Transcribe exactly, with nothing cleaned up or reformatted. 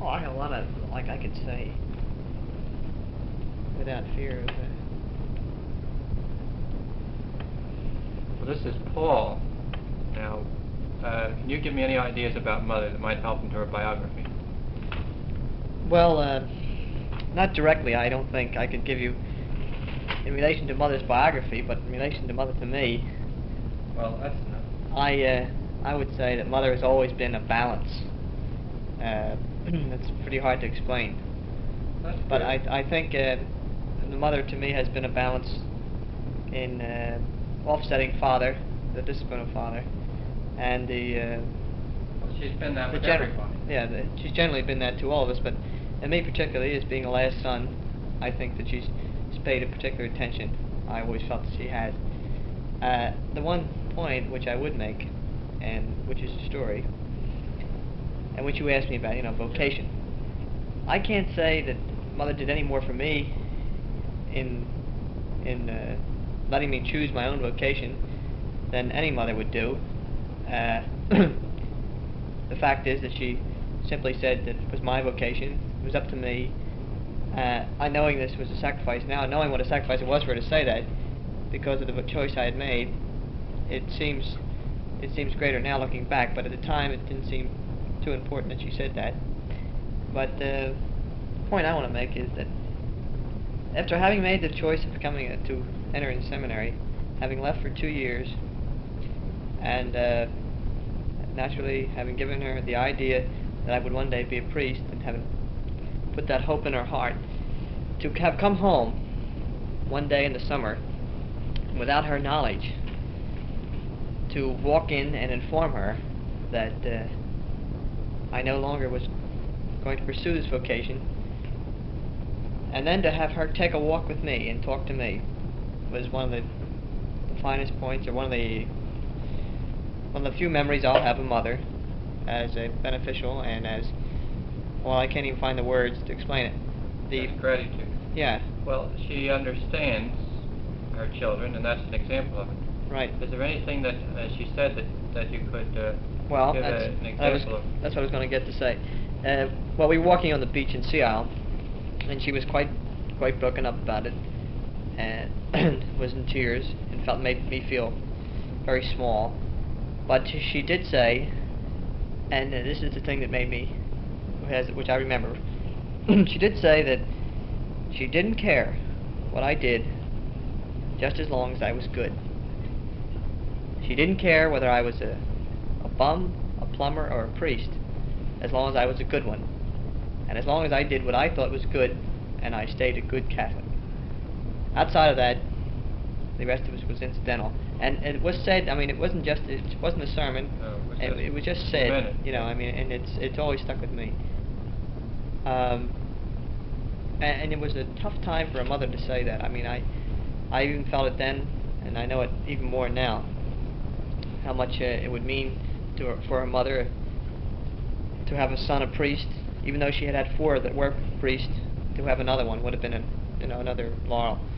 Oh, I have a lot of, like I could say, without fear of... Uh, Well, this is Paul. Now, uh, can you give me any ideas about Mother that might help into her biography? well, uh, not directly, I don't think I could give you in relation to Mother's biography, but in relation to Mother to me, Well, that's enough. I, uh, I would say that Mother has always been a balance. Uh, that's pretty hard to explain. That's But good. I, I think uh, the Mother to me has been a balance in uh, offsetting Father, the discipline of Father, and the... Uh, Well, she's been that the with gener- everybody. Yeah, the, she's generally been that to all of us, but and me particularly, as being a last son, I think that she's, she's paid a particular attention. I always felt that she has. Uh, the one point which I would make, and which is a story, and which you asked me about, you know, vocation. I can't say that Mother did any more for me in in uh, letting me choose my own vocation than any mother would do. Uh, the fact is that she simply said that it was my vocation, it was up to me. Uh, I knowing this was a sacrifice now, knowing what a sacrifice it was for her to say that, because of the choice I had made, it seems it seems greater now looking back, but at the time it didn't seem too important that she said that. But uh, the point I want to make is that after having made the choice of becoming a, to enter in seminary, having left for two years, and uh, naturally having given her the idea that I would one day be a priest, and having put that hope in her heart, to have come home one day in the summer without her knowledge, to walk in and inform her that uh, I no longer was going to pursue this vocation, and then to have her take a walk with me and talk to me, was one of the, the finest points, or one of the one of the few memories I'll have of Mother as a beneficial and as, well, I can't even find the words to explain it. The That's gratitude. Yeah. Well, she understands her children, and that's an example of it. Right. Is there anything that uh, she said that, that you could uh, Well, give that's, a, an I was, example of? that's what I was going to get to say. Uh, well, we were walking on the beach in Sea Isle, and she was quite quite broken up about it, and was in tears, and felt made me feel very small. But she did say, and uh, this is the thing that made me, has, which I remember, she did say that she didn't care what I did, just as long as I was good. She didn't care whether I was a, a bum, a plumber, or a priest, as long as I was a good one, and as long as I did what I thought was good, and I stayed a good Catholic. Outside of that, the rest of it was incidental. And, and it was said, I mean, it wasn't just, it wasn't a sermon, No, it was it, just it was just said, minute. you know, I mean, and it's it's always stuck with me. Um, and, and it was a tough time for a mother to say that. I mean, I, I even felt it then, and I know it even more now, how much uh, it would mean to her, for a mother to have a son a priest, even though she had had four that were priests, to have another one would have been, a, you know, another laurel.